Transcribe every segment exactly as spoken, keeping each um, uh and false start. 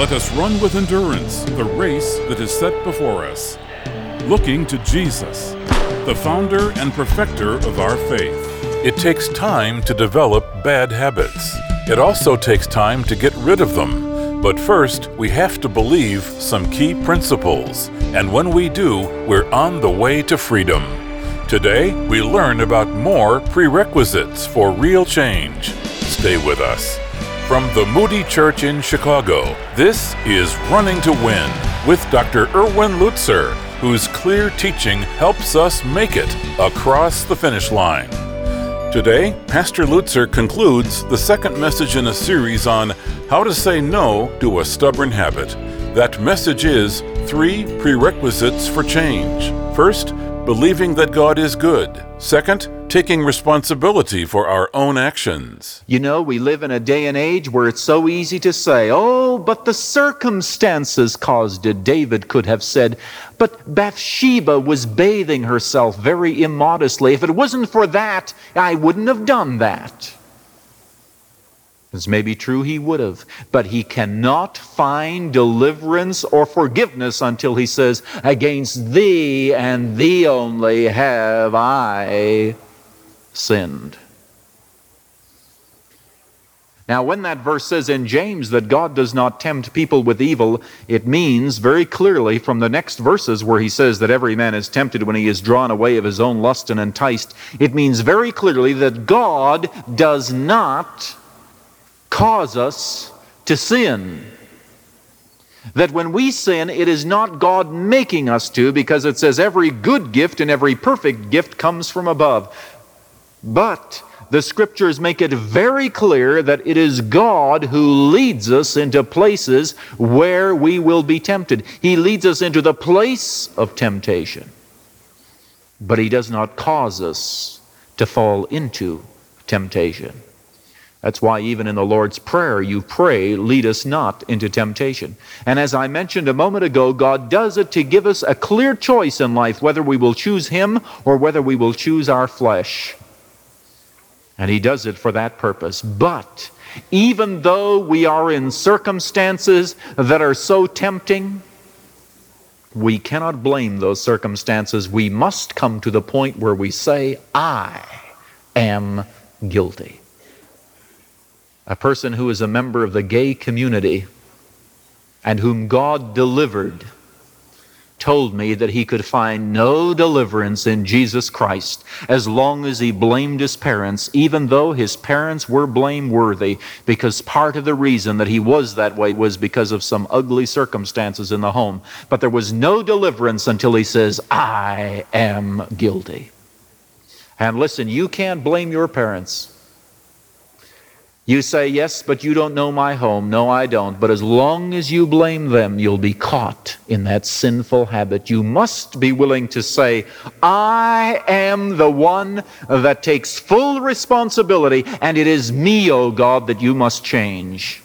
Let us run with endurance the race that is set before us, looking to Jesus, the founder and perfecter of our faith. It takes time to develop bad habits. It also takes time to get rid of them. But first, we have to believe some key principles, and when we do, we're on the way to freedom. Today, we learn about more prerequisites for real change. Stay with us. From the Moody Church in Chicago, this is Running to Win with Doctor Erwin Lutzer, whose clear teaching helps us make it across the finish line. Today, Pastor Lutzer concludes the second message in a series on how to say no to a stubborn habit. That message is three prerequisites for change. First, believing that God is good. Second, taking responsibility for our own actions. You know, we live in a day and age where it's so easy to say, oh, but the circumstances caused it. David could have said, but Bathsheba was bathing herself very immodestly. If it wasn't for that, I wouldn't have done that. This may be true, he would have, but he cannot find deliverance or forgiveness until he says, against thee and thee only have I sinned. Now, when that verse says in James that God does not tempt people with evil, it means very clearly from the next verses where he says that every man is tempted when he is drawn away of his own lust and enticed, it means very clearly that God does not cause us to sin. That when we sin, it is not God making us to, because it says every good gift and every perfect gift comes from above. But the Scriptures make it very clear that it is God who leads us into places where we will be tempted. He leads us into the place of temptation. But He does not cause us to fall into temptation. That's why even in the Lord's Prayer you pray, lead us not into temptation. And as I mentioned a moment ago, God does it to give us a clear choice in life, whether we will choose Him or whether we will choose our flesh. And He does it for that purpose. But even though we are in circumstances that are so tempting, we cannot blame those circumstances. We must come to the point where we say, I am guilty. A person who is a member of the gay community and whom God delivered told me that he could find no deliverance in Jesus Christ as long as he blamed his parents, even though his parents were blameworthy, because part of the reason that he was that way was because of some ugly circumstances in the home. But there was no deliverance until he says, I am guilty. And listen, you can't blame your parents. You say, yes, but you don't know my home. No, I don't. But as long as you blame them, you'll be caught in that sinful habit. You must be willing to say, I am the one that takes full responsibility, and it is me, O God, that you must change.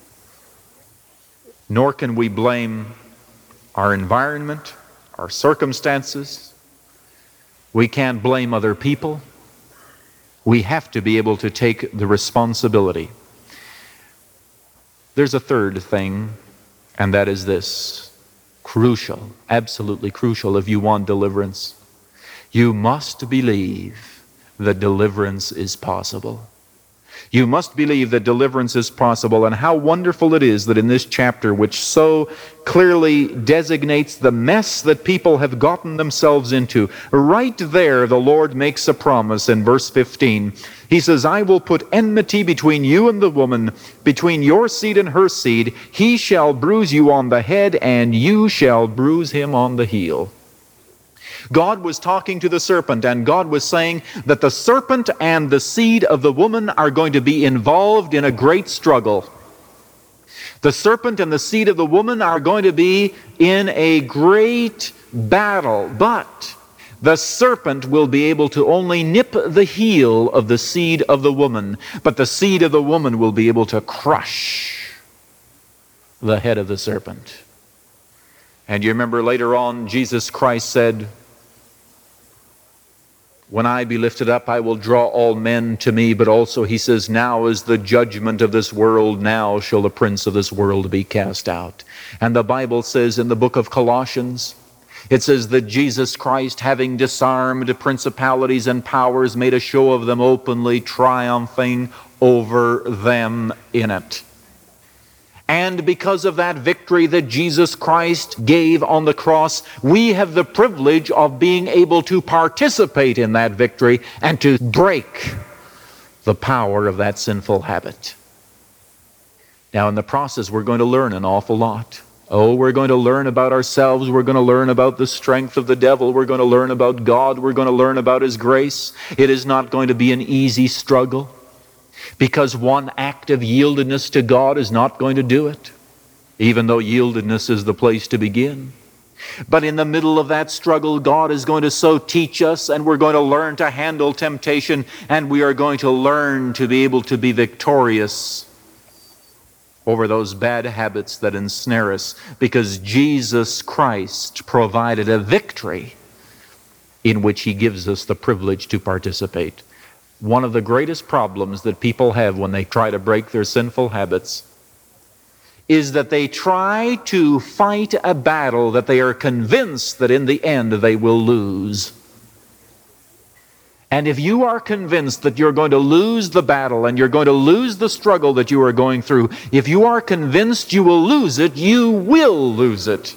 Nor can we blame our environment, our circumstances. We can't blame other people. We have to be able to take the responsibility. There's a third thing, and that is this. Crucial, absolutely crucial if you want deliverance. You must believe that deliverance is possible. You must believe that deliverance is possible, and how wonderful it is that in this chapter, which so clearly designates the mess that people have gotten themselves into, right there the Lord makes a promise in verse fifteen. He says, I will put enmity between you and the woman, between your seed and her seed. He shall bruise you on the head, and you shall bruise him on the heel. God was talking to the serpent, and God was saying that the serpent and the seed of the woman are going to be involved in a great struggle. The serpent and the seed of the woman are going to be in a great battle, but the serpent will be able to only nip the heel of the seed of the woman, but the seed of the woman will be able to crush the head of the serpent. And you remember later on, Jesus Christ said, When I be lifted up, I will draw all men to me. But also he says, now is the judgment of this world. Now shall the prince of this world be cast out. And the Bible says in the book of Colossians, it says that Jesus Christ, having disarmed principalities and powers, made a show of them openly, triumphing over them in it. And because of that victory that Jesus Christ gave on the cross, we have the privilege of being able to participate in that victory and to break the power of that sinful habit. Now, in the process, we're going to learn an awful lot. Oh, we're going to learn about ourselves. We're going to learn about the strength of the devil. We're going to learn about God. We're going to learn about His grace. It is not going to be an easy struggle, because one act of yieldedness to God is not going to do it, even though yieldedness is the place to begin. But in the middle of that struggle, God is going to so teach us, and we're going to learn to handle temptation, and we are going to learn to be able to be victorious over those bad habits that ensnare us, because Jesus Christ provided a victory in which He gives us the privilege to participate. One of the greatest problems that people have when they try to break their sinful habits is that they try to fight a battle that they are convinced that in the end they will lose. And if you are convinced that you're going to lose the battle and you're going to lose the struggle that you are going through, if you are convinced you will lose it, you will lose it.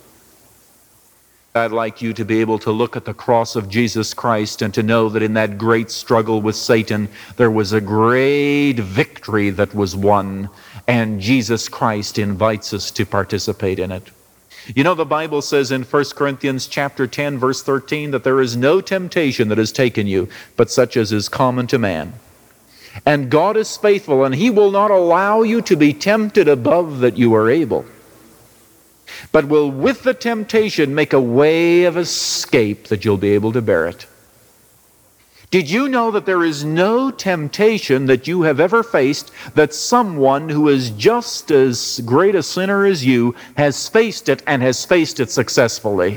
I'd like you to be able to look at the cross of Jesus Christ and to know that in that great struggle with Satan, there was a great victory that was won, and Jesus Christ invites us to participate in it. You know, the Bible says in First Corinthians chapter ten, verse thirteen, that there is no temptation that has taken you, but such as is common to man. And God is faithful, and He will not allow you to be tempted above that you are able, but will with the temptation make a way of escape that you'll be able to bear it. Did you know that there is no temptation that you have ever faced that someone who is just as great a sinner as you has faced it and has faced it successfully?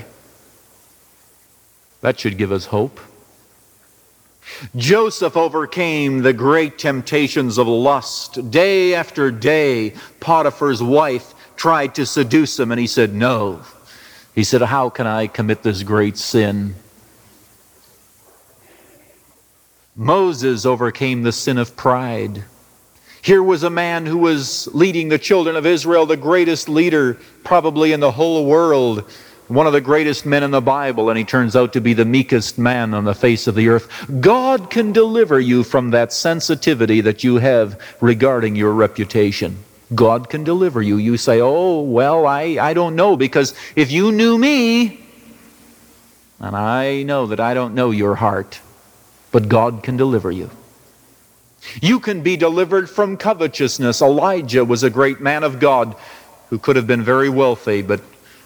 That should give us hope. Joseph overcame the great temptations of lust. Day after day, Potiphar's wife tried to seduce him, and he said no. He said, how can I commit this great sin? Moses overcame the sin of pride. Here was a man who was leading the children of Israel, the greatest leader probably in the whole world, one of the greatest men in the Bible, and he turns out to be the meekest man on the face of the earth. God can deliver you from that sensitivity that you have regarding your reputation. God can deliver you. You say, oh, well, I, I don't know, because if you knew me, and I know that I don't know your heart, but God can deliver you. You can be delivered from covetousness. Elijah was a great man of God who could have been very wealthy, but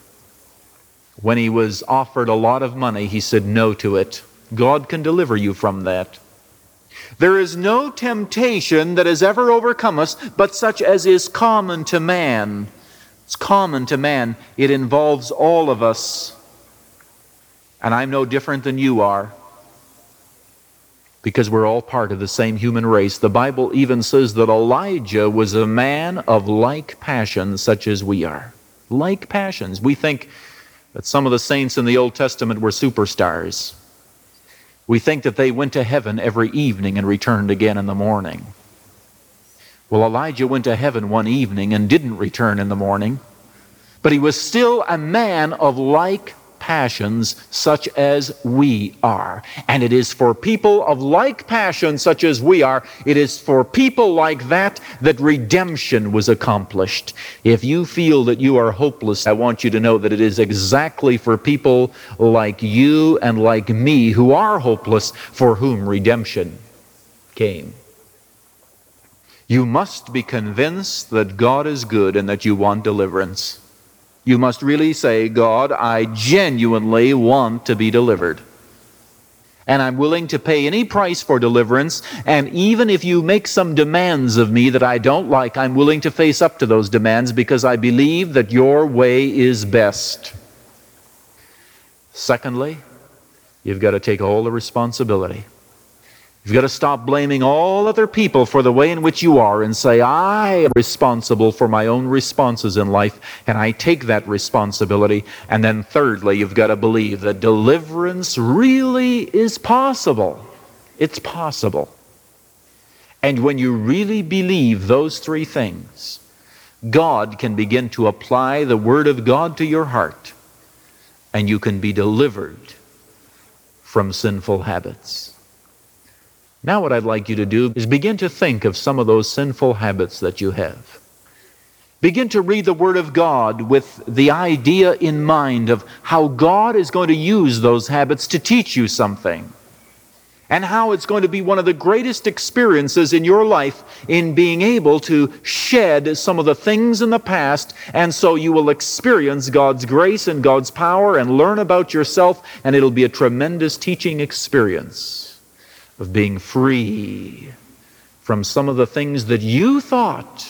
when he was offered a lot of money, he said no to it. God can deliver you from that. There is no temptation that has ever overcome us, but such as is common to man. It's common to man. It involves all of us. And I'm no different than you are, because we're all part of the same human race. The Bible even says that Elijah was a man of like passions such as we are. Like passions. We think that some of the saints in the Old Testament were superstars. We think that they went to heaven every evening and returned again in the morning. Well, Elijah went to heaven one evening and didn't return in the morning, but he was still a man of like passions such as we are. And it is for people of like passions such as we are, it is for people like that that redemption was accomplished. If you feel that you are hopeless, I want you to know that it is exactly for people like you and like me who are hopeless for whom redemption came. You must be convinced that God is good and that you want deliverance. You must really say, God, I genuinely want to be delivered. And I'm willing to pay any price for deliverance. And even if you make some demands of me that I don't like, I'm willing to face up to those demands, because I believe that your way is best. Secondly, You've got to take all the responsibility. You've got to stop blaming all other people for the way in which you are and say, I am responsible for my own responses in life, and I take that responsibility. And then thirdly, you've got to believe that deliverance really is possible. It's possible. And when you really believe those three things, God can begin to apply the Word of God to your heart, and you can be delivered from sinful habits. Now what I'd like you to do is begin to think of some of those sinful habits that you have. Begin to read the Word of God with the idea in mind of how God is going to use those habits to teach you something, and how it's going to be one of the greatest experiences in your life in being able to shed some of the things in the past, and so you will experience God's grace and God's power and learn about yourself, and it'll be a tremendous teaching experience of being free from some of the things that you thought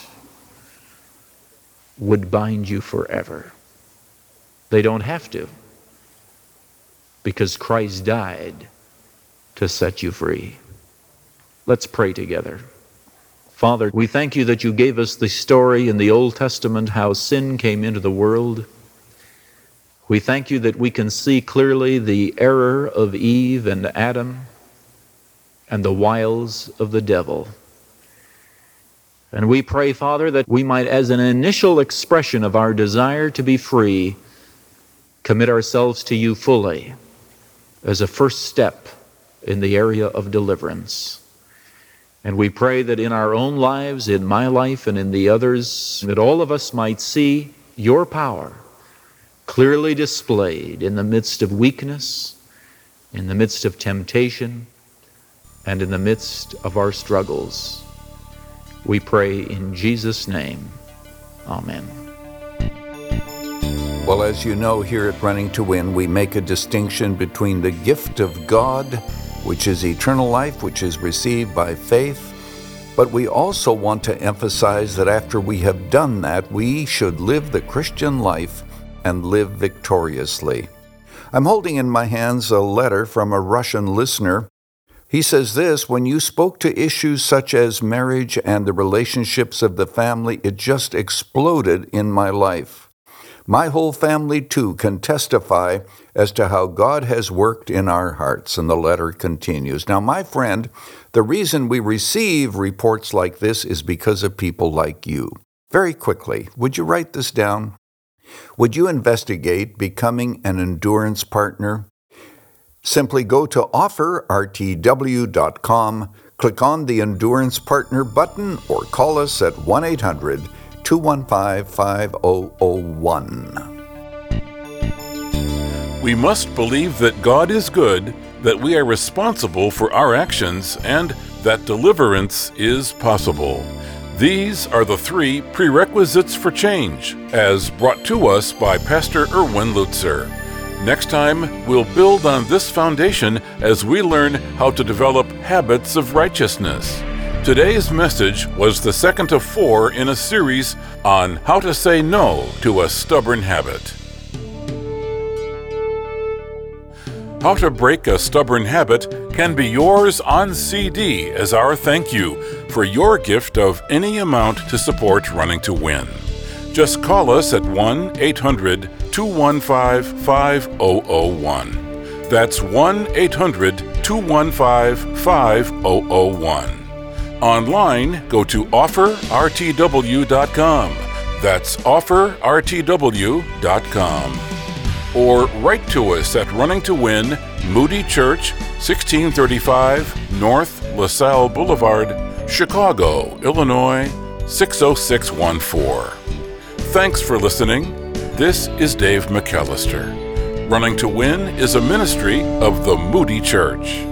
would bind you forever. They don't have to, because Christ died to set you free. Let's pray together. Father, we thank you that you gave us the story in the Old Testament how sin came into the world. We thank you that we can see clearly the error of Eve and Adam and the wiles of the devil. And we pray, Father, that we might, as an initial expression of our desire to be free, commit ourselves to you fully as a first step in the area of deliverance. And we pray that in our own lives, in my life and in the others, that all of us might see your power clearly displayed in the midst of weakness, in the midst of temptation, and in the midst of our struggles. We pray in Jesus' name. Amen. Well, as you know, here at Running to Win, we make a distinction between the gift of God, which is eternal life, which is received by faith, but we also want to emphasize that after we have done that, we should live the Christian life and live victoriously. I'm holding in my hands a letter from a Russian listener. He says this: when you spoke to issues such as marriage and the relationships of the family, it just exploded in my life. My whole family, too, can testify as to how God has worked in our hearts. And the letter continues. Now, my friend, the reason we receive reports like this is because of people like you. Very quickly, would you write this down? Would you investigate becoming an endurance partner? Simply go to offer r t w dot com, click on the Endurance Partner button, or call us at one eight hundred two one five five zero zero one. We must believe that God is good, that we are responsible for our actions, and that deliverance is possible. These are the three prerequisites for change, as brought to us by Pastor Erwin Lutzer. Next time, we'll build on this foundation as we learn how to develop habits of righteousness. Today's message was the second of four in a series on how to say no to a stubborn habit. How to Break a Stubborn Habit can be yours on C D as our thank you for your gift of any amount to support Running to Win. Just call us at one eight hundred two one five five zero zero one. That's one eight hundred two one five five zero zero one. Online, go to offer r t w dot com. That's offer r t w dot com. Or write to us at Running to Win, Moody Church, sixteen thirty-five North LaSalle Boulevard, Chicago, Illinois, six oh six one four. Thanks for listening. This is Dave McAllister. Running to Win is a ministry of the Moody Church.